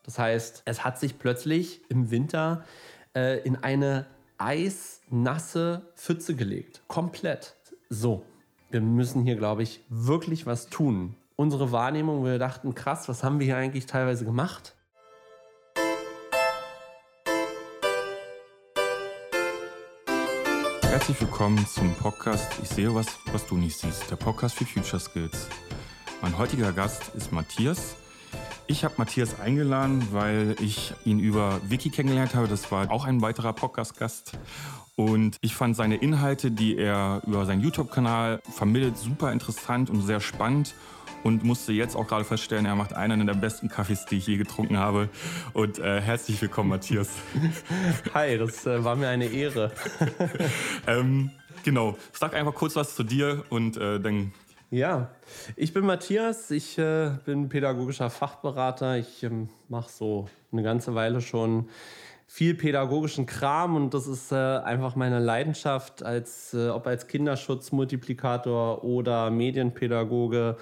Das heißt, es hat sich plötzlich im Winter in eine eisnasse Pfütze gelegt. Komplett. So, wir müssen hier, glaube ich, wirklich was tun. Unsere Wahrnehmung, wir dachten, krass, was haben wir hier eigentlich teilweise gemacht? Herzlich willkommen zum Podcast Ich sehe was du nicht siehst, der Podcast für Future Skills. Mein heutiger Gast ist Matthias. Ich habe Matthias eingeladen, weil ich ihn über Wiki kennengelernt habe. Das war auch ein weiterer Podcast-Gast. Und ich fand seine Inhalte, die er über seinen YouTube-Kanal vermittelt, super interessant und sehr spannend. Und musste jetzt auch gerade feststellen, er macht einen der besten Kaffees, die ich je getrunken habe. Und herzlich willkommen, Matthias. Hi, das war mir eine Ehre. Genau, sag einfach kurz was zu dir und dann... Ja, ich bin Matthias, ich bin pädagogischer Fachberater. Ich mache so eine ganze Weile schon viel pädagogischen Kram und das ist einfach meine Leidenschaft, ob als Kinderschutzmultiplikator oder Medienpädagoge.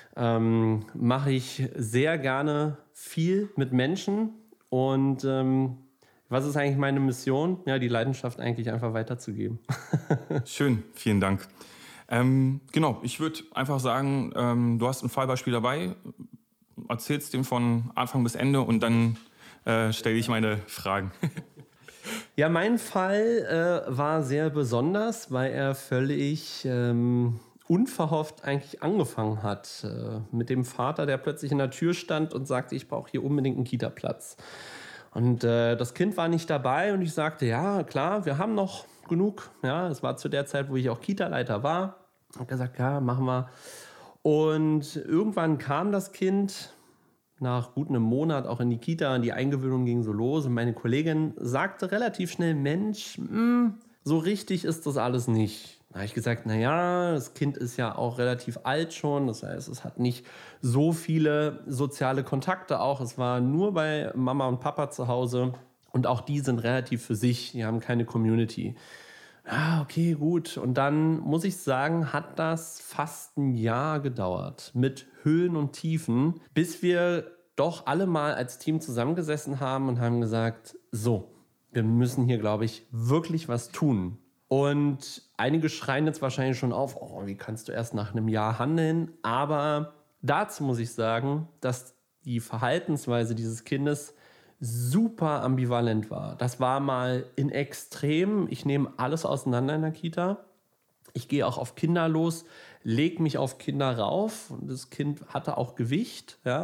Mache ich sehr gerne viel mit Menschen und was ist eigentlich meine Mission? Ja, die Leidenschaft eigentlich einfach weiterzugeben. Schön, vielen Dank. Genau, ich würde einfach sagen, du hast ein Fallbeispiel dabei, erzählst dem von Anfang bis Ende und dann stelle ich meine Fragen. Ja, mein Fall war sehr besonders, weil er völlig unverhofft eigentlich angefangen hat. Mit dem Vater, der plötzlich in der Tür stand und sagte, ich brauche hier unbedingt einen Kita-Platz. Und das Kind war nicht dabei und ich sagte, ja klar, wir haben noch genug. Ja, es war zu der Zeit, wo ich auch Kita-Leiter war. Ich habe gesagt, ja, machen wir. Und irgendwann kam das Kind nach gut einem Monat auch in die Kita und die Eingewöhnung ging so los. Und meine Kollegin sagte relativ schnell, Mensch, so richtig ist das alles nicht. Da habe ich gesagt, naja, das Kind ist ja auch relativ alt schon. Das heißt, es hat nicht so viele soziale Kontakte auch. Es war nur bei Mama und Papa zu Hause. Und auch die sind relativ für sich. Die haben keine Community. Ja, okay, gut. Und dann muss ich sagen, hat das fast ein Jahr gedauert mit Höhen und Tiefen, bis wir doch alle mal als Team zusammengesessen haben und haben gesagt, so, wir müssen hier, glaube ich, wirklich was tun. Und einige schreien jetzt wahrscheinlich schon auf, oh, wie kannst du erst nach einem Jahr handeln? Aber dazu muss ich sagen, dass die Verhaltensweise dieses Kindes super ambivalent war. Das war mal in Extrem. Ich nehme alles auseinander in der Kita. Ich gehe auch auf Kinder los, lege mich auf Kinder rauf. Das Kind hatte auch Gewicht. Ja,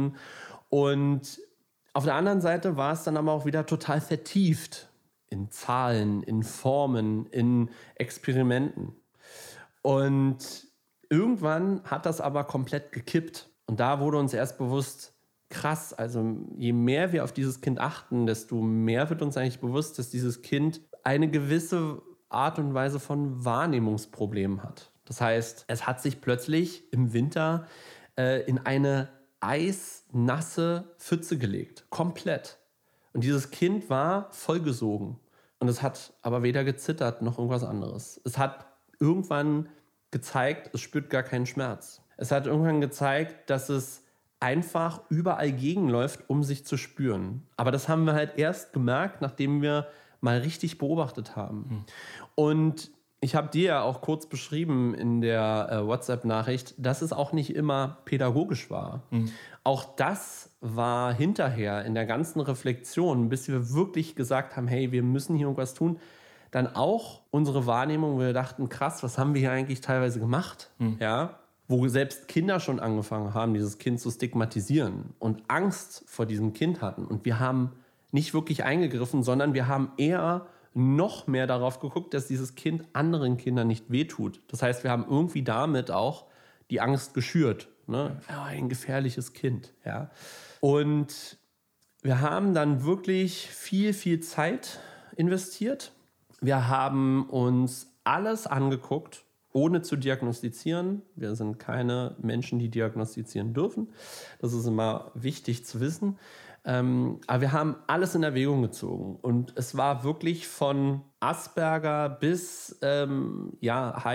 und auf der anderen Seite war es dann aber auch wieder total vertieft in Zahlen, in Formen, in Experimenten. Und irgendwann hat das aber komplett gekippt. Und da wurde uns erst bewusst, krass, also je mehr wir auf dieses Kind achten, desto mehr wird uns eigentlich bewusst, dass dieses Kind eine gewisse Art und Weise von Wahrnehmungsproblemen hat. Das heißt, es hat sich plötzlich im Winter in eine eisnasse Pfütze gelegt. Komplett. Und dieses Kind war vollgesogen. Und es hat aber weder gezittert noch irgendwas anderes. Es hat irgendwann gezeigt, es spürt gar keinen Schmerz. Es hat irgendwann gezeigt, dass es einfach überall gegenläuft, um sich zu spüren. Aber das haben wir halt erst gemerkt, nachdem wir mal richtig beobachtet haben. Und ich habe dir ja auch kurz beschrieben in der WhatsApp-Nachricht, dass es auch nicht immer pädagogisch war. Auch das war hinterher in der ganzen Reflexion, bis wir wirklich gesagt haben, hey, wir müssen hier irgendwas tun, dann auch unsere Wahrnehmung, wo wir dachten, krass, was haben wir hier eigentlich teilweise gemacht? Ja, wo selbst Kinder schon angefangen haben, dieses Kind zu stigmatisieren und Angst vor diesem Kind hatten. Und wir haben nicht wirklich eingegriffen, sondern wir haben eher noch mehr darauf geguckt, dass dieses Kind anderen Kindern nicht wehtut. Das heißt, wir haben irgendwie damit auch die Angst geschürt. Ne? Ja, ein gefährliches Kind. Ja. Und wir haben dann wirklich viel, viel Zeit investiert. Wir haben uns alles angeguckt, ohne zu diagnostizieren. Wir sind keine Menschen, die diagnostizieren dürfen. Das ist immer wichtig zu wissen. Aber wir haben alles in Erwägung gezogen. Und es war wirklich von Asperger bis, wie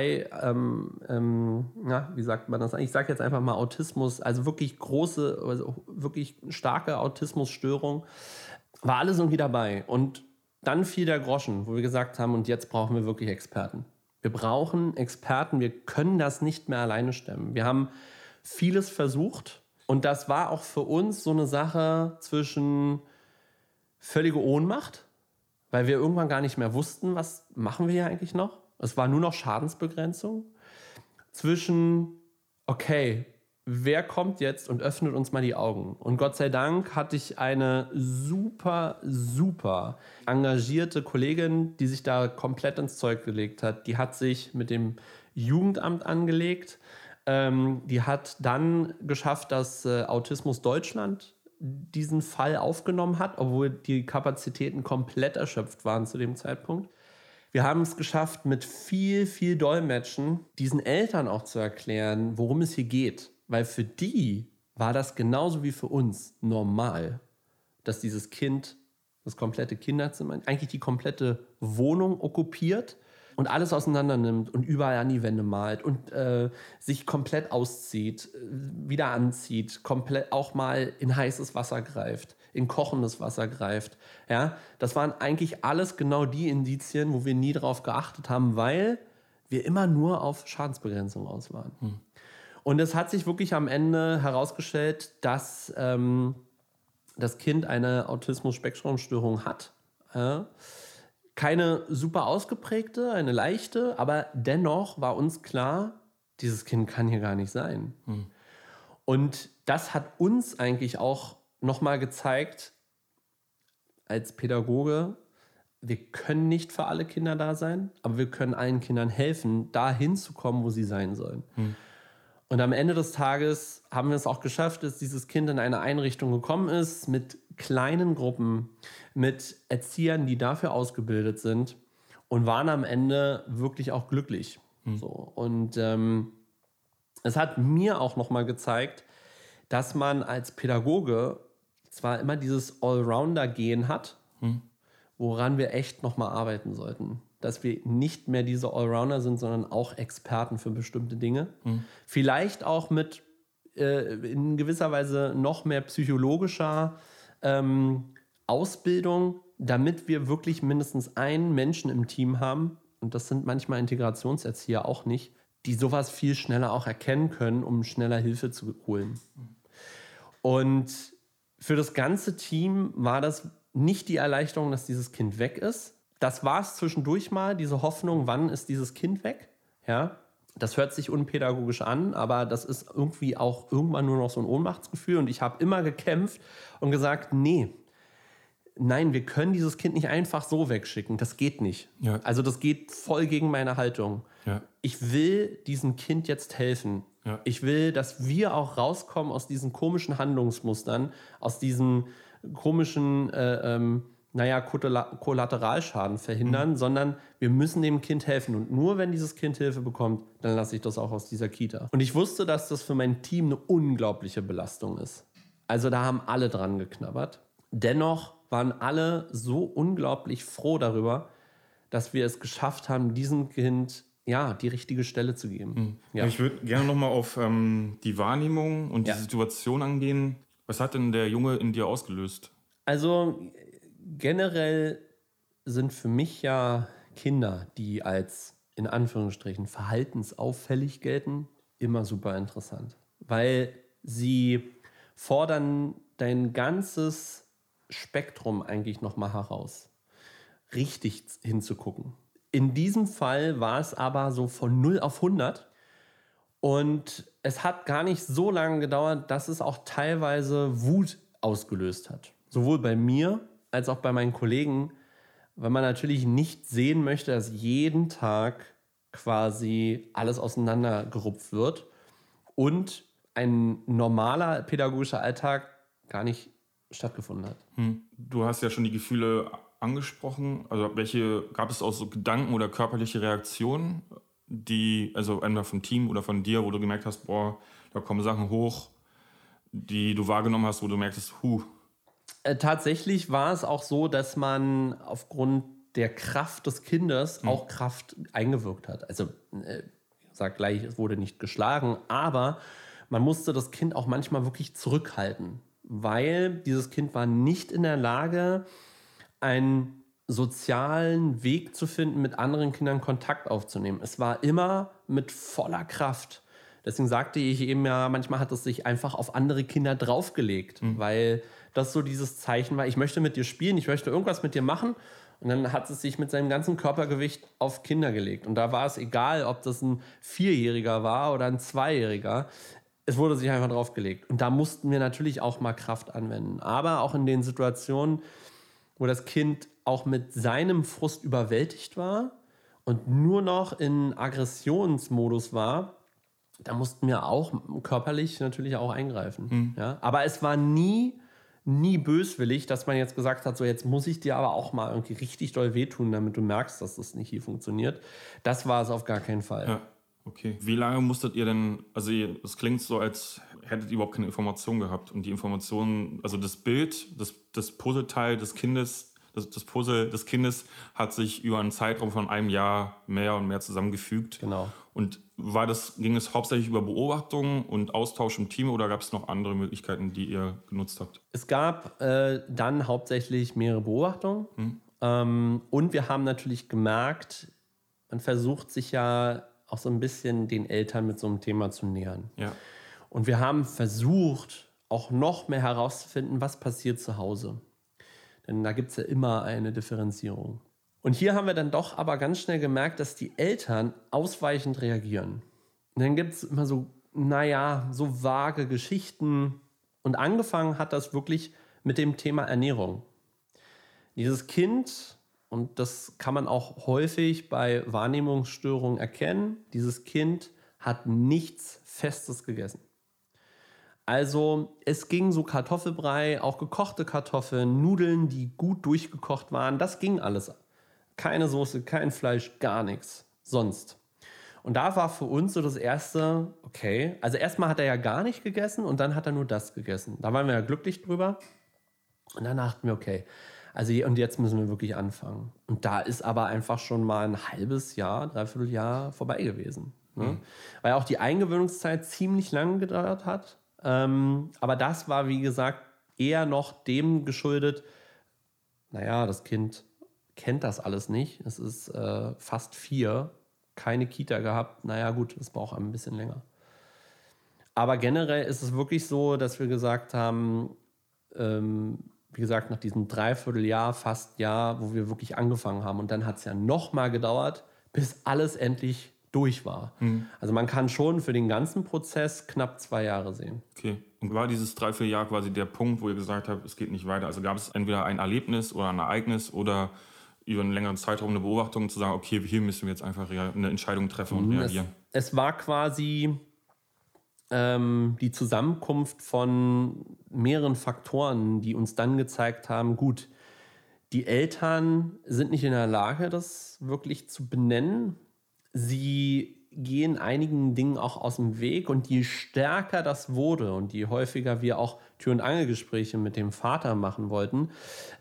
sagt man das? Ich sage jetzt einfach mal Autismus, also wirklich große, also wirklich starke Autismusstörung. War alles irgendwie dabei. Und dann fiel der Groschen, wo wir gesagt haben, und jetzt brauchen wir wirklich Experten. Wir brauchen Experten, wir können das nicht mehr alleine stemmen. Wir haben vieles versucht. Und das war auch für uns so eine Sache zwischen völlige Ohnmacht, weil wir irgendwann gar nicht mehr wussten, was machen wir hier eigentlich noch. Es war nur noch Schadensbegrenzung. Zwischen, okay, wer kommt jetzt und öffnet uns mal die Augen? Und Gott sei Dank hatte ich eine super engagierte Kollegin, die sich da komplett ins Zeug gelegt hat. Die hat sich mit dem Jugendamt angelegt. Die hat dann geschafft, dass Autismus Deutschland diesen Fall aufgenommen hat, obwohl die Kapazitäten komplett erschöpft waren zu dem Zeitpunkt. Wir haben es geschafft, mit viel Dolmetschen diesen Eltern auch zu erklären, worum es hier geht. Weil für die war das genauso wie für uns normal, dass dieses Kind das komplette Kinderzimmer, eigentlich die komplette Wohnung okkupiert und alles auseinander nimmt und überall an die Wände malt und sich komplett auszieht, wieder anzieht, komplett auch mal in heißes Wasser greift, in kochendes Wasser greift. Ja, das waren eigentlich alles genau die Indizien, wo wir nie drauf geachtet haben, weil wir immer nur auf Schadensbegrenzung aus waren. Und es hat sich wirklich am Ende herausgestellt, dass das Kind eine Autismus-Spektrum-Störung hat. Keine super ausgeprägte, eine leichte, aber dennoch war uns klar, dieses Kind kann hier gar nicht sein. Und das hat uns eigentlich auch nochmal gezeigt, als Pädagoge, wir können nicht für alle Kinder da sein, aber wir können allen Kindern helfen, da hinzukommen, wo sie sein sollen. Und am Ende des Tages haben wir es auch geschafft, dass dieses Kind in eine Einrichtung gekommen ist mit kleinen Gruppen, mit Erziehern, die dafür ausgebildet sind und waren am Ende wirklich auch glücklich. So. Und es hat mir auch nochmal gezeigt, dass man als Pädagoge zwar immer dieses Allrounder-Gen hat, woran wir echt nochmal arbeiten sollten. Dass wir nicht mehr diese Allrounder sind, sondern auch Experten für bestimmte Dinge. Vielleicht auch mit in gewisser Weise noch mehr psychologischer Ausbildung, damit wir wirklich mindestens einen Menschen im Team haben, und das sind manchmal Integrationserzieher auch nicht, die sowas viel schneller auch erkennen können, um schneller Hilfe zu holen. Und für das ganze Team war das nicht die Erleichterung, dass dieses Kind weg ist. Das war es zwischendurch mal, diese Hoffnung, wann ist dieses Kind weg? Ja, das hört sich unpädagogisch an, aber das ist irgendwie auch irgendwann nur noch so ein Ohnmachtsgefühl. Und ich habe immer gekämpft und gesagt, nein, wir können dieses Kind nicht einfach so wegschicken. Das geht nicht. Ja. Also das geht voll gegen meine Haltung. Ja. Ich will diesem Kind jetzt helfen. Ja. Ich will, dass wir auch rauskommen aus diesen komischen Handlungsmustern, aus diesen komischen Kollateralschaden verhindern, sondern wir müssen dem Kind helfen. Und nur wenn dieses Kind Hilfe bekommt, dann lasse ich das auch aus dieser Kita. Und ich wusste, dass das für mein Team eine unglaubliche Belastung ist. Also da haben alle dran geknabbert. Dennoch waren alle so unglaublich froh darüber, dass wir es geschafft haben, diesem Kind die richtige Stelle zu geben. Ja. Ich würde gerne nochmal auf die Wahrnehmung und die Situation angehen. Was hat denn der Junge in dir ausgelöst? Also generell sind für mich ja Kinder, die als in Anführungsstrichen verhaltensauffällig gelten, immer super interessant. Weil sie fordern dein ganzes Spektrum eigentlich nochmal heraus, richtig hinzugucken. In diesem Fall war es aber so von 0 auf 100 und es hat gar nicht so lange gedauert, dass es auch teilweise Wut ausgelöst hat. Sowohl bei mir als auch bei meinen Kollegen, weil man natürlich nicht sehen möchte, dass jeden Tag quasi alles auseinandergerupft wird und ein normaler pädagogischer Alltag gar nicht stattgefunden hat. Du hast ja schon die Gefühle angesprochen. Also gab es auch so Gedanken oder körperliche Reaktionen, also entweder vom Team oder von dir, wo du gemerkt hast, boah, da kommen Sachen hoch, die du wahrgenommen hast, wo du merkst, Tatsächlich war es auch so, dass man aufgrund der Kraft des Kindes auch Kraft eingewirkt hat. Also, ich sage gleich, es wurde nicht geschlagen, aber man musste das Kind auch manchmal wirklich zurückhalten, weil dieses Kind war nicht in der Lage, einen sozialen Weg zu finden, mit anderen Kindern Kontakt aufzunehmen. Es war immer mit voller Kraft. Deswegen sagte ich eben ja, manchmal hat es sich einfach auf andere Kinder draufgelegt, weil das so dieses Zeichen war, ich möchte mit dir spielen, ich möchte irgendwas mit dir machen. Und dann hat es sich mit seinem ganzen Körpergewicht auf Kinder gelegt. Und da war es egal, ob das ein 4-Jähriger war oder ein 2-Jähriger. Es wurde sich einfach draufgelegt. Und da mussten wir natürlich auch mal Kraft anwenden. Aber auch in den Situationen, wo das Kind auch mit seinem Frust überwältigt war und nur noch in Aggressionsmodus war, da mussten wir auch körperlich natürlich auch eingreifen. Ja? Aber es war nie böswillig, dass man jetzt gesagt hat, so jetzt muss ich dir aber auch mal irgendwie richtig doll wehtun, damit du merkst, dass das nicht hier funktioniert. Das war es auf gar keinen Fall. Ja, okay. Wie lange musstet ihr denn, also es klingt so, als hättet ihr überhaupt keine Information gehabt und die Informationen, also das Bild, das Puzzleteil des Kindes, das Puzzle des Kindes hat sich über einen Zeitraum von einem Jahr mehr und mehr zusammengefügt. Genau. Und ging es hauptsächlich über Beobachtungen und Austausch im Team oder gab es noch andere Möglichkeiten, die ihr genutzt habt? Es gab dann hauptsächlich mehrere Beobachtungen. Und wir haben natürlich gemerkt, man versucht sich ja auch so ein bisschen den Eltern mit so einem Thema zu nähern. Ja. Und wir haben versucht, auch noch mehr herauszufinden, was passiert zu Hause. Denn da gibt es ja immer eine Differenzierung. Und hier haben wir dann doch aber ganz schnell gemerkt, dass die Eltern ausweichend reagieren. Und dann gibt es immer so, so vage Geschichten. Und angefangen hat das wirklich mit dem Thema Ernährung. Dieses Kind, und das kann man auch häufig bei Wahrnehmungsstörungen erkennen, dieses Kind hat nichts Festes gegessen. Also es ging so Kartoffelbrei, auch gekochte Kartoffeln, Nudeln, die gut durchgekocht waren, das ging alles. Keine Soße, kein Fleisch, gar nichts sonst. Und da war für uns so das Erste, okay, also erstmal hat er ja gar nicht gegessen und dann hat er nur das gegessen. Da waren wir ja glücklich drüber. Und dann dachten wir, okay, also und jetzt müssen wir wirklich anfangen. Und da ist aber einfach schon mal ein halbes Jahr, dreiviertel Jahr vorbei gewesen. Ne? Weil auch die Eingewöhnungszeit ziemlich lange gedauert hat. Aber das war, wie gesagt, eher noch dem geschuldet, das Kind kennt das alles nicht. Es ist fast 4, keine Kita gehabt. Es braucht ein bisschen länger. Aber generell ist es wirklich so, dass wir gesagt haben, wie gesagt, nach diesem Dreivierteljahr, fast Jahr, wo wir wirklich angefangen haben. Und dann hat es ja noch mal gedauert, bis alles endlich durch war. Also man kann schon für den ganzen Prozess knapp 2 Jahre sehen. Okay. Und war dieses Dreivierteljahr quasi der Punkt, wo ihr gesagt habt, es geht nicht weiter? Also gab es entweder ein Erlebnis oder ein Ereignis oder über einen längeren Zeitraum eine Beobachtung zu sagen, okay, hier müssen wir jetzt einfach eine Entscheidung treffen und reagieren? Es war quasi die Zusammenkunft von mehreren Faktoren, die uns dann gezeigt haben, gut, die Eltern sind nicht in der Lage, das wirklich zu benennen. Sie gehen einigen Dingen auch aus dem Weg und je stärker das wurde und je häufiger wir auch Tür- und Angelgespräche mit dem Vater machen wollten,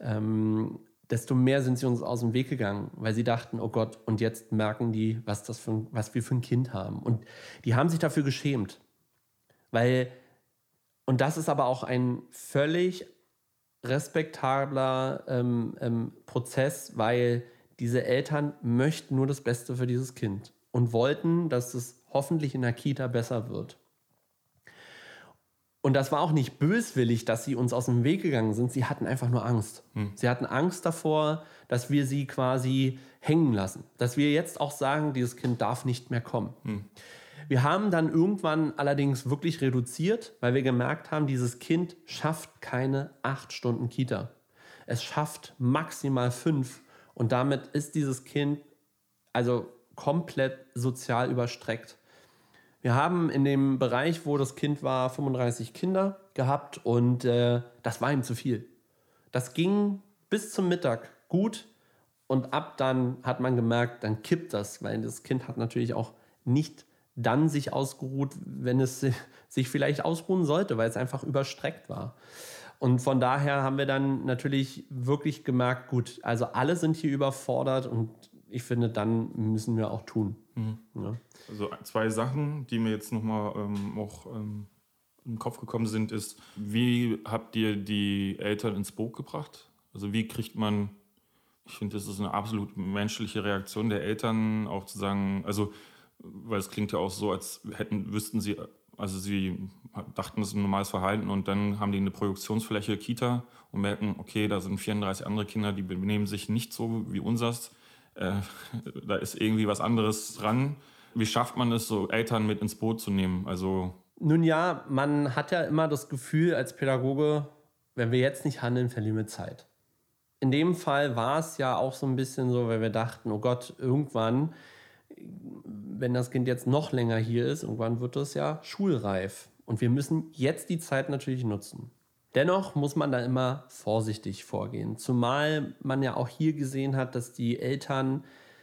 desto mehr sind sie uns aus dem Weg gegangen, weil sie dachten, oh Gott, und jetzt merken die, was wir für ein Kind haben. Und die haben sich dafür geschämt. Und das ist aber auch ein völlig respektabler Prozess, weil diese Eltern möchten nur das Beste für dieses Kind und wollten, dass es hoffentlich in der Kita besser wird. Und das war auch nicht böswillig, dass sie uns aus dem Weg gegangen sind. Sie hatten einfach nur Angst. Sie hatten Angst davor, dass wir sie quasi hängen lassen. Dass wir jetzt auch sagen, dieses Kind darf nicht mehr kommen. Wir haben dann irgendwann allerdings wirklich reduziert, weil wir gemerkt haben, dieses Kind schafft keine 8 Stunden Kita. Es schafft maximal 5. Und damit ist dieses Kind also komplett sozial überstreckt. Wir haben in dem Bereich, wo das Kind war, 35 Kinder gehabt und das war ihm zu viel. Das ging bis zum Mittag gut und ab dann hat man gemerkt, dann kippt das, weil das Kind hat natürlich auch nicht dann sich ausgeruht, wenn es sich vielleicht ausruhen sollte, weil es einfach überstreckt war. Und von daher haben wir dann natürlich wirklich gemerkt, gut, also alle sind hier überfordert und ich finde, dann müssen wir auch tun. Ja. Also 2 Sachen, die mir jetzt nochmal im Kopf gekommen sind, ist, wie habt ihr die Eltern ins Boot gebracht? Also wie kriegt man, ich finde, das ist eine absolut menschliche Reaktion der Eltern, auch zu sagen, also, weil es klingt ja auch so, als wüssten sie, also sie dachten, das ist ein normales Verhalten und dann haben die eine Projektionsfläche Kita und merken, okay, da sind 34 andere Kinder, die benehmen sich nicht so wie unseres. Da ist irgendwie was anderes dran. Wie schafft man es, so Eltern mit ins Boot zu nehmen? Also nun ja, man hat ja immer das Gefühl als Pädagoge, wenn wir jetzt nicht handeln, verlieren wir Zeit. In dem Fall war es ja auch so ein bisschen so, weil wir dachten, oh Gott, irgendwann, wenn das Kind jetzt noch länger hier ist, irgendwann wird es ja schulreif. Und wir müssen jetzt die Zeit natürlich nutzen. Dennoch muss man da immer vorsichtig vorgehen. Zumal man ja auch hier gesehen hat, dass die Eltern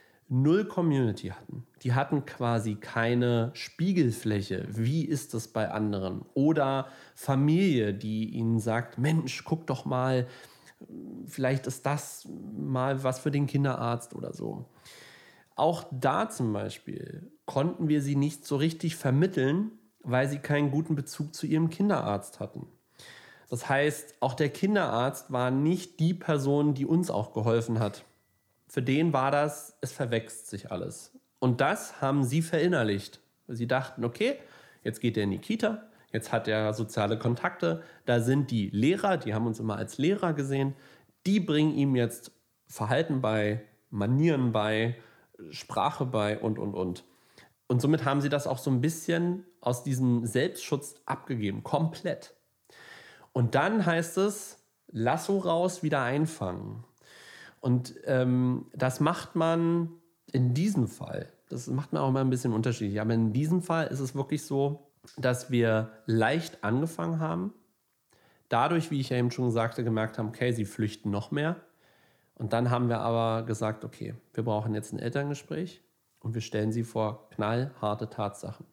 0 Community hatten. Die hatten quasi keine Spiegelfläche. Wie ist das bei anderen? Oder Familie, die ihnen sagt, Mensch, guck doch mal, vielleicht ist das mal was für den Kinderarzt oder so. Auch da zum Beispiel konnten wir sie nicht so richtig vermitteln, weil sie keinen guten Bezug zu ihrem Kinderarzt hatten. Das heißt, auch der Kinderarzt war nicht die Person, die uns auch geholfen hat. Für den war das, es verwechselt sich alles. Und das haben sie verinnerlicht. Sie dachten, okay, jetzt geht er in die Kita, jetzt hat er soziale Kontakte, da sind die Lehrer, die haben uns immer als Lehrer gesehen, die bringen ihm jetzt Verhalten bei, Manieren bei, Sprache bei und. Und somit haben sie das auch so ein bisschen aus diesem Selbstschutz abgegeben, komplett. Und dann heißt es, Lasso raus, wieder einfangen. Und das macht man in diesem Fall, das macht man auch mal ein bisschen unterschiedlich, aber in diesem Fall ist es wirklich so, dass wir leicht angefangen haben, dadurch, wie ich ja eben schon sagte, gemerkt haben, okay, sie flüchten noch mehr. Und dann haben wir aber gesagt, okay, wir brauchen jetzt ein Elterngespräch und wir stellen sie vor knallharte Tatsachen.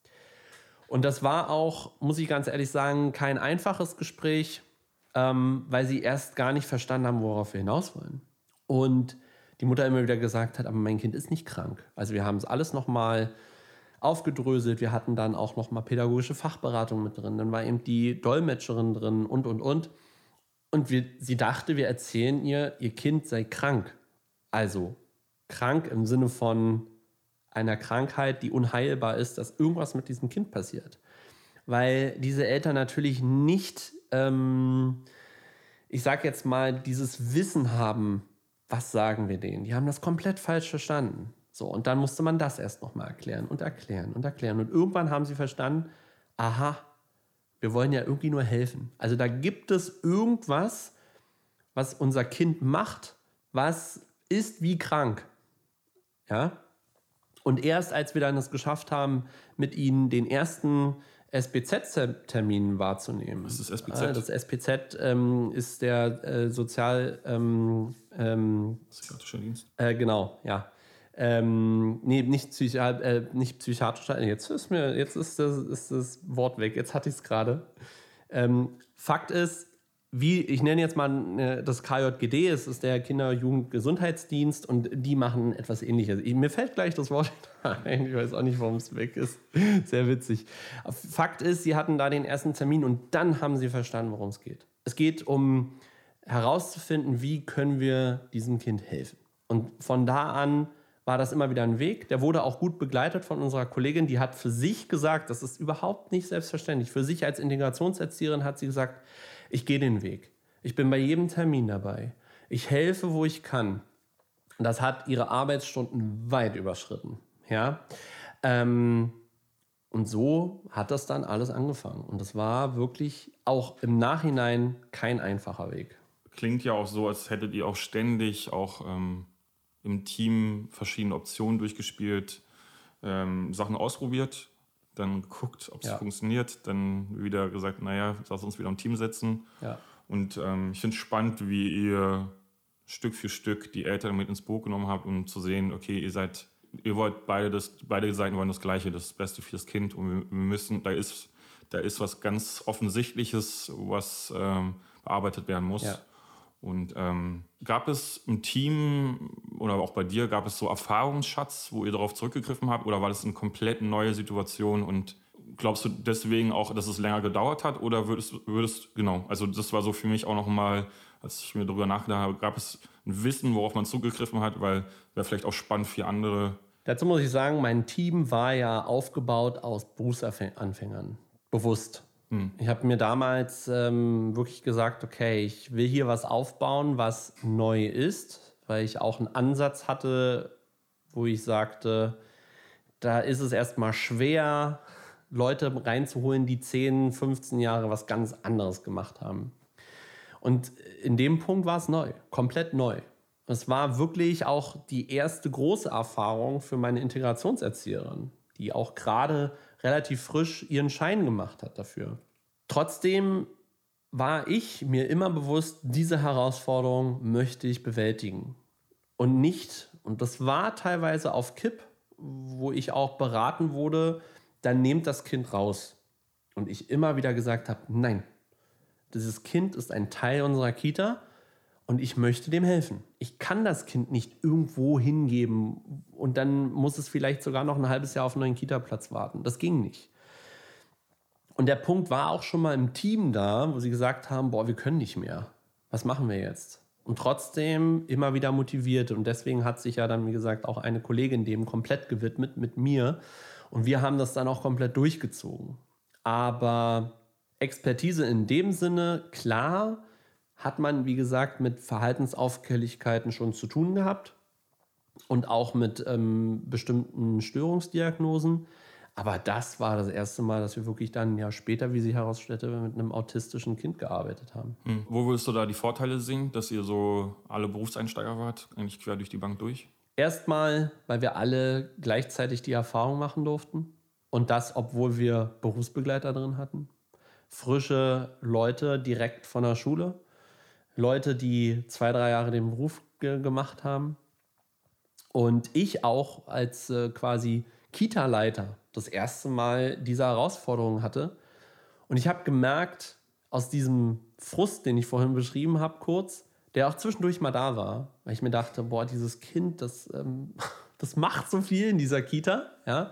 Und das war auch, muss ich ganz ehrlich sagen, kein einfaches Gespräch, weil sie erst gar nicht verstanden haben, worauf wir hinaus wollen. Und die Mutter immer wieder gesagt hat, aber mein Kind ist nicht krank. Also wir haben es alles nochmal aufgedröselt. Wir hatten dann auch nochmal pädagogische Fachberatung mit drin. Dann war eben die Dolmetscherin drin und. Und sie dachte, wir erzählen ihr Kind sei krank. Also krank im Sinne von einer Krankheit, die unheilbar ist, dass irgendwas mit diesem Kind passiert. Weil diese Eltern natürlich nicht, ich sag jetzt mal, dieses Wissen haben, was sagen wir denen. Die haben das komplett falsch verstanden. So, und dann musste man das erst nochmal erklären. Und irgendwann haben sie verstanden, aha, wir wollen ja irgendwie nur helfen. Also da gibt es irgendwas, was unser Kind macht, was ist wie krank. Ja? Und erst als wir dann es geschafft haben, mit ihnen den ersten SPZ-Termin wahrzunehmen. Was ist SPZ? Das SPZ ist der Psychiatrischer Dienst? Genau, ja. Nicht psychiatrischer. Jetzt ist das Wort weg. Jetzt hatte ich es gerade. Fakt ist, ich nenne jetzt mal das KJGD, es ist der Kinder-Jugend-Gesundheitsdienst und die machen etwas Ähnliches. Mir fällt gleich das Wort ein, ich weiß auch nicht, warum es weg ist. Sehr witzig. Fakt ist, sie hatten da den ersten Termin und dann haben sie verstanden, worum es geht. Es geht um herauszufinden, wie können wir diesem Kind helfen. Und von da an war das immer wieder ein Weg. Der wurde auch gut begleitet von unserer Kollegin, die hat für sich gesagt, das ist überhaupt nicht selbstverständlich, für sich als Integrationserzieherin hat sie gesagt, ich gehe den Weg. Ich bin bei jedem Termin dabei. Ich helfe, wo ich kann. Und das hat ihre Arbeitsstunden weit überschritten. Ja? Und so hat das dann alles angefangen. Und das war wirklich auch im Nachhinein kein einfacher Weg. Klingt ja auch so, als hättet ihr auch ständig auch im Team verschiedene Optionen durchgespielt, Sachen ausprobiert, dann geguckt, ob es funktioniert, dann wieder gesagt, naja, lass uns wieder im Team setzen. Ja. Und ich finde es spannend, wie ihr Stück für Stück die Eltern mit ins Boot genommen habt, um zu sehen, okay, ihr seid ihr wollt beide Seiten wollen das Gleiche, das Beste für das Kind. Und wir müssen, da ist was ganz Offensichtliches, was bearbeitet werden muss. Ja. Und gab es im Team oder auch bei dir, gab es so Erfahrungsschatz, wo ihr darauf zurückgegriffen habt? Oder war das eine komplett neue Situation? Und glaubst du deswegen auch, dass es länger gedauert hat? Oder würdest genau, also das war so für mich auch nochmal, als ich mir darüber nachgedacht habe, gab es ein Wissen, worauf man zugegriffen hat? Weil wäre vielleicht auch spannend für andere. Dazu muss ich sagen, mein Team war ja aufgebaut aus Berufsanfängern. Bewusst. Ich habe mir damals wirklich gesagt, okay, ich will hier was aufbauen, was neu ist, weil ich auch einen Ansatz hatte, wo ich sagte, da ist es erstmal schwer, Leute reinzuholen, die 10, 15 Jahre was ganz anderes gemacht haben. Und in dem Punkt war es neu, komplett neu. Es war wirklich auch die erste große Erfahrung für meine Integrationserzieherin, die auch gerade relativ frisch ihren Schein gemacht hat dafür. Trotzdem war ich mir immer bewusst, diese Herausforderung möchte ich bewältigen. Und nicht, und das war teilweise auf Kipp, wo ich auch beraten wurde, dann nehmt das Kind raus. Und ich immer wieder gesagt habe, nein, dieses Kind ist ein Teil unserer Kita und ich möchte dem helfen. Ich kann das Kind nicht irgendwo hingeben und dann muss es vielleicht sogar noch ein halbes Jahr auf einen neuen Kita-Platz warten. Das ging nicht. Und der Punkt war auch schon mal im Team da, wo sie gesagt haben, boah, wir können nicht mehr. Was machen wir jetzt? Und trotzdem immer wieder motiviert. Und deswegen hat sich ja dann, wie gesagt, auch eine Kollegin dem komplett gewidmet mit mir. Und wir haben das dann auch komplett durchgezogen. Aber Expertise in dem Sinne, klar, hat man, wie gesagt, mit Verhaltensauffälligkeiten schon zu tun gehabt. Und auch mit bestimmten Störungsdiagnosen. Aber das war das erste Mal, dass wir wirklich dann ein Jahr später, wie sich herausstellte, mit einem autistischen Kind gearbeitet haben. Wo würdest du da die Vorteile sehen, dass ihr so alle Berufseinsteiger wart, eigentlich quer durch die Bank durch? Erstmal, weil wir alle gleichzeitig die Erfahrung machen durften. Und das, obwohl wir Berufsbegleiter drin hatten. Frische Leute direkt von der Schule. Leute, die 2-3 Jahre den Beruf gemacht haben. Und ich auch als quasi Kita-Leiter das erste Mal diese Herausforderung hatte. Und ich habe gemerkt, aus diesem Frust, den ich vorhin beschrieben habe, kurz, der auch zwischendurch mal da war, weil ich mir dachte, boah, dieses Kind, das macht so viel in dieser Kita, ja,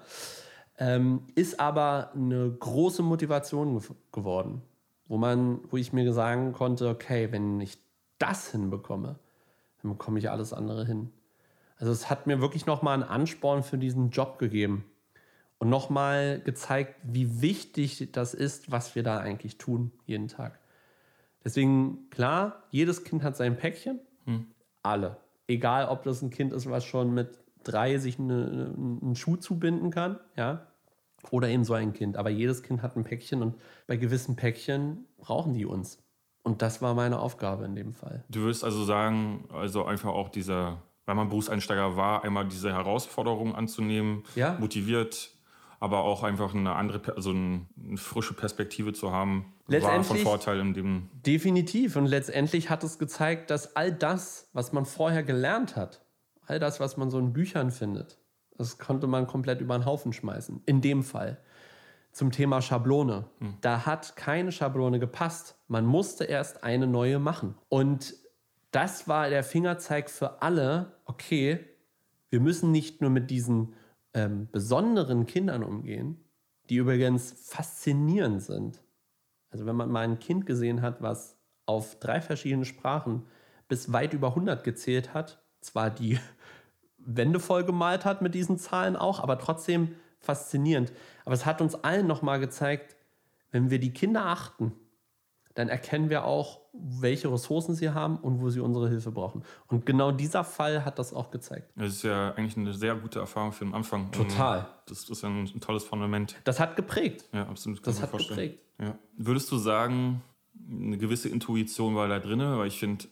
ist aber eine große Motivation geworden, wo ich mir sagen konnte, okay, wenn ich das hinbekomme, dann bekomme ich alles andere hin. Also es hat mir wirklich nochmal einen Ansporn für diesen Job gegeben. Und nochmal gezeigt, wie wichtig das ist, was wir da eigentlich tun, jeden Tag. Deswegen, klar, jedes Kind hat sein Päckchen. Alle. Egal, ob das ein Kind ist, was schon mit 3 sich einen Schuh zubinden kann, ja, oder eben so ein Kind. Aber jedes Kind hat ein Päckchen und bei gewissen Päckchen brauchen die uns. Und das war meine Aufgabe in dem Fall. Du würdest also sagen, also einfach auch weil man Berufseinsteiger war, einmal diese Herausforderung anzunehmen, ja, motiviert, aber auch einfach eine frische Perspektive zu haben, war von Vorteil in dem. Definitiv. Und letztendlich hat es gezeigt, dass all das, was man vorher gelernt hat, all das, was man so in Büchern findet, das konnte man komplett über den Haufen schmeißen. In dem Fall. Zum Thema Schablone. Da hat keine Schablone gepasst. Man musste erst eine neue machen. Und das war der Fingerzeig für alle, okay, wir müssen nicht nur mit diesen besonderen Kindern umgehen, die übrigens faszinierend sind. Also wenn man mal ein Kind gesehen hat, was auf 3 verschiedenen Sprachen bis weit über 100 gezählt hat, zwar die Wände voll gemalt hat mit diesen Zahlen auch, aber trotzdem faszinierend. Aber es hat uns allen nochmal gezeigt, wenn wir die Kinder achten, dann erkennen wir auch, welche Ressourcen sie haben und wo sie unsere Hilfe brauchen. Und genau dieser Fall hat das auch gezeigt. Das ist ja eigentlich eine sehr gute Erfahrung für den Anfang. Total. Das ist ein tolles Fundament. Das hat geprägt. Ja, absolut. Das hat geprägt. Ja. Würdest du sagen, eine gewisse Intuition war da drin? Weil ich finde,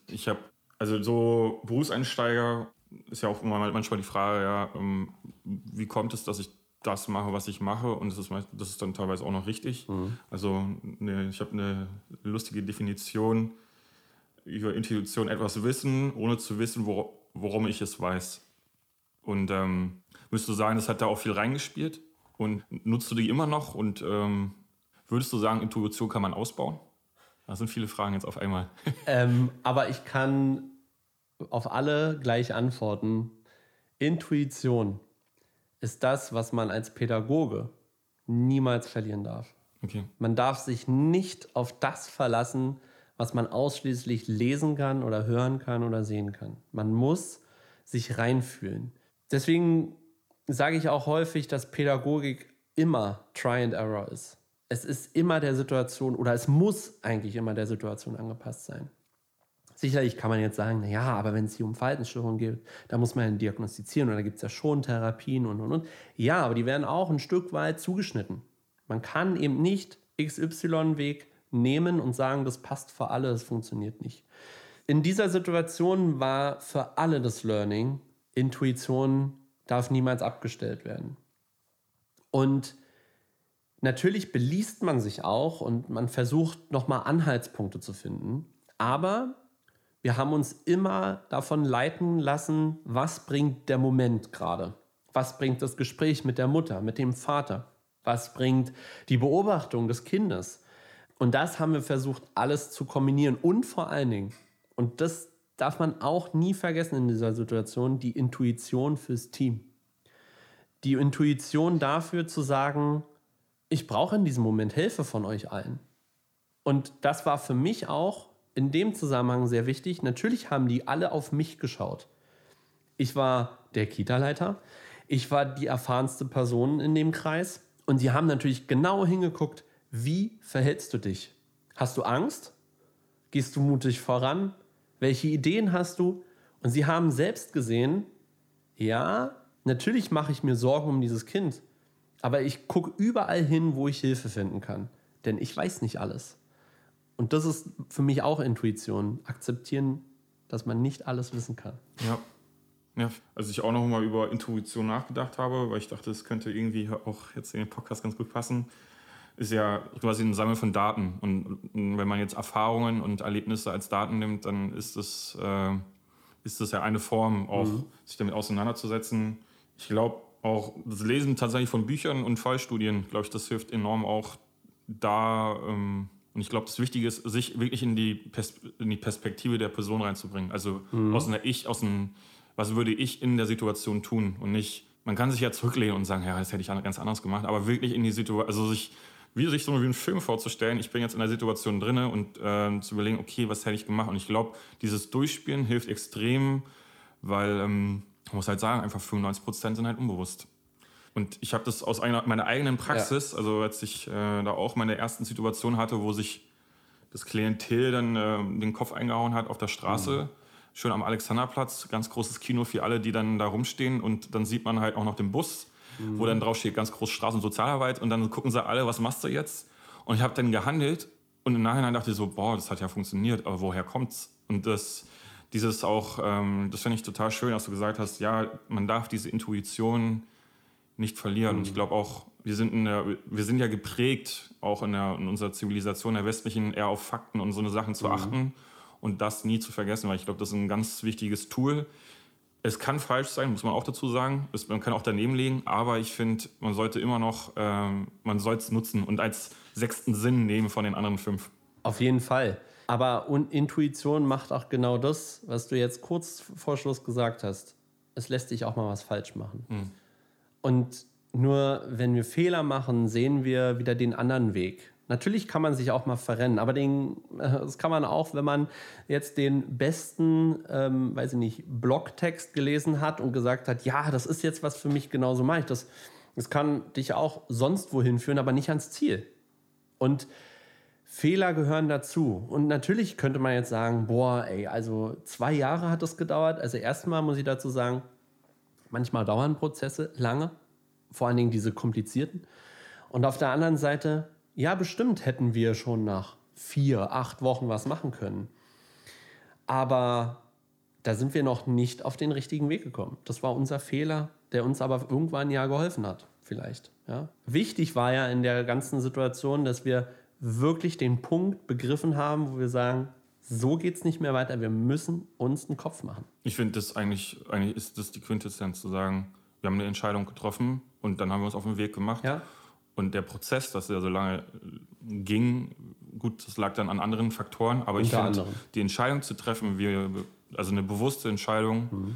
so Berufseinsteiger ist ja auch immer manchmal die Frage, ja, wie kommt es, dass ich das mache, was ich mache, und das ist dann teilweise auch noch richtig. Also ich habe eine lustige Definition über Intuition: etwas wissen, ohne zu wissen, worum ich es weiß. Und würdest du sagen, das hat da auch viel reingespielt? Und nutzt du die immer noch? Und würdest du sagen, Intuition kann man ausbauen? Das sind viele Fragen jetzt auf einmal. Aber ich kann auf alle gleich antworten. Intuition ist das, was man als Pädagoge niemals verlieren darf. Okay. Man darf sich nicht auf das verlassen, was man ausschließlich lesen kann oder hören kann oder sehen kann. Man muss sich reinfühlen. Deswegen sage ich auch häufig, dass Pädagogik immer Try and Error ist. Es ist immer der Situation oder es muss eigentlich immer der Situation angepasst sein. Sicherlich kann man jetzt sagen, naja, aber wenn es hier um Verhaltensstörungen geht, da muss man ja diagnostizieren und da gibt es ja schon Therapien und. Ja, aber die werden auch ein Stück weit zugeschnitten. Man kann eben nicht XY-Weg nehmen und sagen, das passt für alle, das funktioniert nicht. In dieser Situation war für alle das Learning, Intuition darf niemals abgestellt werden. Und natürlich beliest man sich auch und man versucht nochmal Anhaltspunkte zu finden, aber wir haben uns immer davon leiten lassen, was bringt der Moment gerade? Was bringt das Gespräch mit der Mutter, mit dem Vater? Was bringt die Beobachtung des Kindes? Und das haben wir versucht, alles zu kombinieren. Und vor allen Dingen, und das darf man auch nie vergessen in dieser Situation, die Intuition fürs Team. Die Intuition dafür zu sagen, ich brauche in diesem Moment Hilfe von euch allen. Und das war für mich auch in dem Zusammenhang sehr wichtig. Natürlich haben die alle auf mich geschaut. Ich war der Kita-Leiter, ich war die erfahrenste Person in dem Kreis und sie haben natürlich genau hingeguckt, wie verhältst du dich? Hast du Angst? Gehst du mutig voran? Welche Ideen hast du? Und sie haben selbst gesehen, ja, natürlich mache ich mir Sorgen um dieses Kind, aber ich gucke überall hin, wo ich Hilfe finden kann, denn ich weiß nicht alles. Und das ist für mich auch Intuition. Akzeptieren, dass man nicht alles wissen kann. Ja, als ich auch noch mal über Intuition nachgedacht habe, weil ich dachte, es könnte irgendwie auch jetzt in den Podcast ganz gut passen, ist ja quasi ein Sammeln von Daten. Und wenn man jetzt Erfahrungen und Erlebnisse als Daten nimmt, dann ist das ja eine Form, auch sich damit auseinanderzusetzen. Ich glaube auch, das Lesen tatsächlich von Büchern und Fallstudien, glaube ich, das hilft enorm auch da. Und ich glaube, das Wichtige ist, sich wirklich in die Perspektive der Person reinzubringen. Also was würde ich in der Situation tun? Und nicht, man kann sich ja zurücklehnen und sagen, ja, das hätte ich ganz anders gemacht, aber wirklich in die Situation, also sich so wie einen Film vorzustellen, ich bin jetzt in der Situation drin und zu überlegen, okay, was hätte ich gemacht? Und ich glaube, dieses Durchspielen hilft extrem, weil, man muss halt sagen, einfach 95% sind halt unbewusst. Und ich habe das aus meiner eigenen Praxis, also als ich da auch meine ersten Situation hatte, wo sich das Klientel dann den Kopf eingehauen hat auf der Straße, schön am Alexanderplatz, ganz großes Kino für alle, die dann da rumstehen und dann sieht man halt auch noch den Bus, wo dann drauf steht, ganz groß Straßensozialarbeit und dann gucken sie alle, was machst du jetzt? Und ich habe dann gehandelt und im Nachhinein dachte ich so, boah, das hat ja funktioniert, aber woher kommt's? Und das finde ich total schön, dass du gesagt hast, ja, man darf diese Intuition nicht verlieren. Und ich glaube auch, wir sind ja geprägt, auch in unserer Zivilisation, der westlichen, eher auf Fakten und so eine Sachen zu achten und das nie zu vergessen, weil ich glaube, das ist ein ganz wichtiges Tool. Es kann falsch sein, muss man auch dazu sagen. Man kann auch daneben liegen, aber ich finde, man sollte immer noch, man soll es nutzen und als 6. Sinn nehmen von den anderen 5. Auf jeden Fall. Aber Intuition macht auch genau das, was du jetzt kurz vor Schluss gesagt hast. Es lässt sich auch mal was falsch machen. Und nur wenn wir Fehler machen, sehen wir wieder den anderen Weg. Natürlich kann man sich auch mal verrennen, aber das kann man auch, wenn man jetzt den besten, Blogtext gelesen hat und gesagt hat, ja, das ist jetzt was für mich, genauso mache ich das. Das kann dich auch sonst wohin führen, aber nicht ans Ziel. Und Fehler gehören dazu. Und natürlich könnte man jetzt sagen, also 2 Jahre hat das gedauert. Also erstmal muss ich dazu sagen, manchmal dauern Prozesse lange, vor allen Dingen diese komplizierten. Und auf der anderen Seite, ja, bestimmt hätten wir schon nach 4, 8 Wochen was machen können. Aber da sind wir noch nicht auf den richtigen Weg gekommen. Das war unser Fehler, der uns aber irgendwann ja geholfen hat, vielleicht. Ja. Wichtig war ja in der ganzen Situation, dass wir wirklich den Punkt begriffen haben, wo wir sagen, so geht es nicht mehr weiter. Wir müssen uns einen Kopf machen. Ich finde, das eigentlich ist das die Quintessenz, zu sagen, wir haben eine Entscheidung getroffen und dann haben wir uns auf den Weg gemacht. Ja. Und der Prozess, dass der so lange ging, gut, das lag dann an anderen Faktoren, aber ich finde, die Entscheidung zu treffen, also eine bewusste Entscheidung,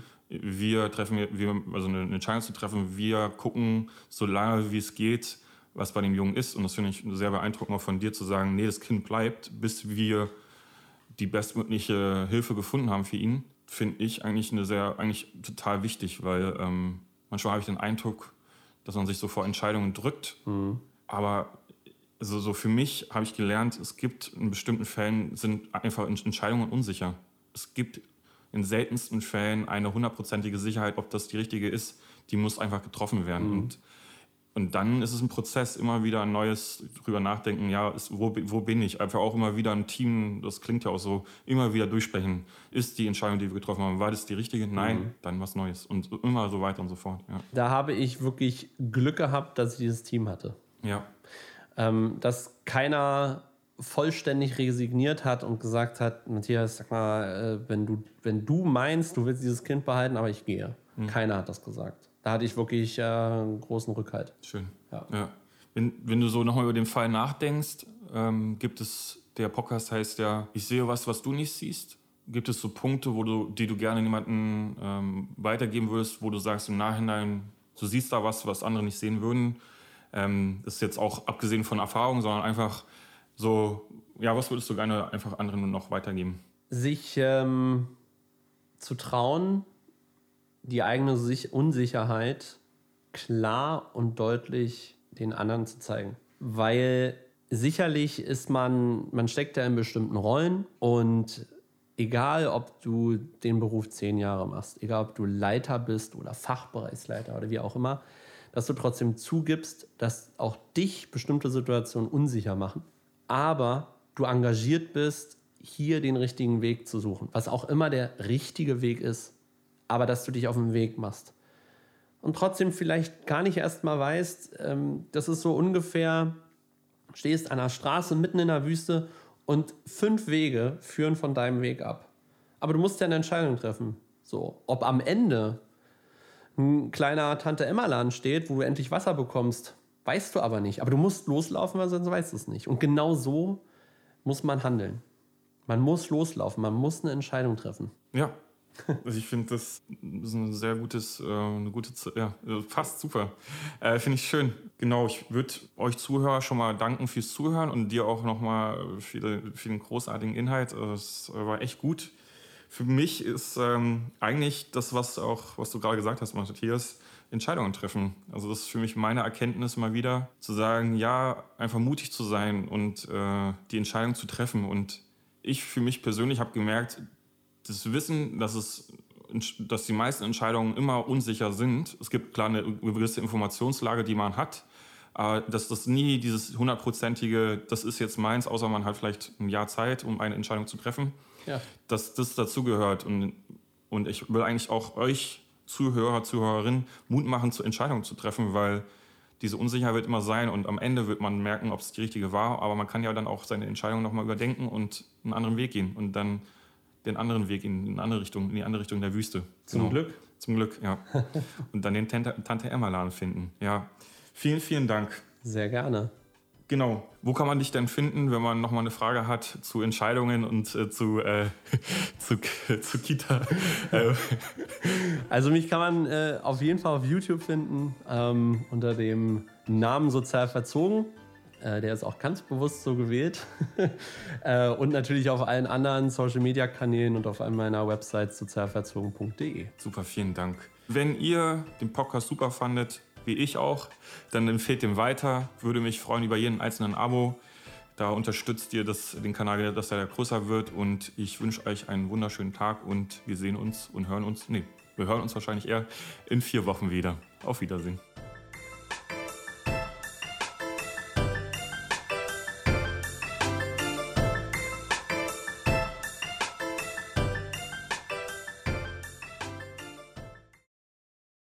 also eine Entscheidung zu treffen, wir gucken so lange wie es geht, was bei dem Jungen ist. Und das finde ich sehr beeindruckend, auch von dir zu sagen, nee, das Kind bleibt, bis wir die bestmögliche Hilfe gefunden haben für ihn, finde ich eigentlich total wichtig, weil manchmal habe ich den Eindruck, dass man sich so vor Entscheidungen drückt. Aber also so für mich habe ich gelernt, es gibt in bestimmten Fällen sind einfach Entscheidungen unsicher. Es gibt in seltensten Fällen eine 100%ige Sicherheit, ob das die richtige ist. Die muss einfach getroffen werden. Und dann ist es ein Prozess, immer wieder ein neues drüber nachdenken, ja, wo bin ich? Einfach auch immer wieder ein Team, das klingt ja auch so, immer wieder durchsprechen. Ist die Entscheidung, die wir getroffen haben, war das die richtige? Nein, dann was Neues. Und immer so weiter und so fort. Ja. Da habe ich wirklich Glück gehabt, dass ich dieses Team hatte. Ja. Dass keiner vollständig resigniert hat und gesagt hat, Matthias, sag mal, wenn du meinst, du willst dieses Kind behalten, aber ich gehe. Keiner hat das gesagt. Da hatte ich wirklich einen großen Rückhalt. Schön. Ja. Wenn du so nochmal über den Fall nachdenkst, der Podcast heißt ja, ich sehe was du nicht siehst. Gibt es so Punkte, die du gerne jemandem weitergeben würdest, wo du sagst im Nachhinein, du siehst da was andere nicht sehen würden? Das ist jetzt auch abgesehen von Erfahrung, sondern einfach so, ja, was würdest du gerne einfach anderen noch weitergeben? Sich zu trauen, die eigene Unsicherheit klar und deutlich den anderen zu zeigen. Weil sicherlich man steckt ja in bestimmten Rollen und egal, ob du den Beruf 10 Jahre machst, egal, ob du Leiter bist oder Fachbereichsleiter oder wie auch immer, dass du trotzdem zugibst, dass auch dich bestimmte Situationen unsicher machen, aber du engagiert bist, hier den richtigen Weg zu suchen, was auch immer der richtige Weg ist, aber dass du dich auf den Weg machst. Und trotzdem vielleicht gar nicht erst mal weißt, das ist so ungefähr, stehst an der Straße mitten in der Wüste und 5 Wege führen von deinem Weg ab. Aber du musst ja eine Entscheidung treffen. So, ob am Ende ein kleiner Tante-Emma-Laden steht, wo du endlich Wasser bekommst, weißt du aber nicht. Aber du musst loslaufen, weil sonst weißt du es nicht. Und genau so muss man handeln. Man muss loslaufen, man muss eine Entscheidung treffen. Ja. Also ich finde, das ist ein sehr gutes, passt super. Finde ich schön. Genau, ich würde euch Zuhörer schon mal danken fürs Zuhören und dir auch nochmal für den großartigen Inhalt. Das war echt gut. Für mich ist eigentlich das, was du gerade gesagt hast, Matthias, Entscheidungen treffen. Also das ist für mich meine Erkenntnis mal wieder, zu sagen, ja, einfach mutig zu sein und die Entscheidung zu treffen. Und ich für mich persönlich habe gemerkt, das Wissen, dass die meisten Entscheidungen immer unsicher sind. Es gibt klar eine gewisse Informationslage, die man hat, dass das nie dieses 100%ige, das ist jetzt meins, außer man hat vielleicht ein Jahr Zeit, um eine Entscheidung zu treffen, dass das dazugehört. Und ich will eigentlich auch euch Zuhörer, Zuhörerinnen Mut machen, zur Entscheidung zu treffen, weil diese Unsicherheit wird immer sein und am Ende wird man merken, ob es die richtige war, aber man kann ja dann auch seine Entscheidung nochmal überdenken und einen anderen Weg gehen und dann den anderen Weg in die andere Richtung der Wüste. Zum Glück. Zum Glück, ja. Und dann den Tante-Emma-Laden finden. Ja, vielen, vielen Dank. Sehr gerne. Genau. Wo kann man dich denn finden, wenn man nochmal eine Frage hat zu Entscheidungen und zu Kita? Also mich kann man auf jeden Fall auf YouTube finden, unter dem Namen Sozial Verzogen. Der ist auch ganz bewusst so gewählt. Und natürlich auf allen anderen Social-Media-Kanälen und auf meiner Website sozialverzogen.de. Super, vielen Dank. Wenn ihr den Podcast super fandet, wie ich auch, dann empfehlt ihn weiter. Würde mich freuen über jeden einzelnen Abo. Da unterstützt ihr den Kanal, dass er größer wird. Und ich wünsche euch einen wunderschönen Tag und wir sehen uns und hören uns. Wir hören uns wahrscheinlich eher in 4 Wochen wieder. Auf Wiedersehen.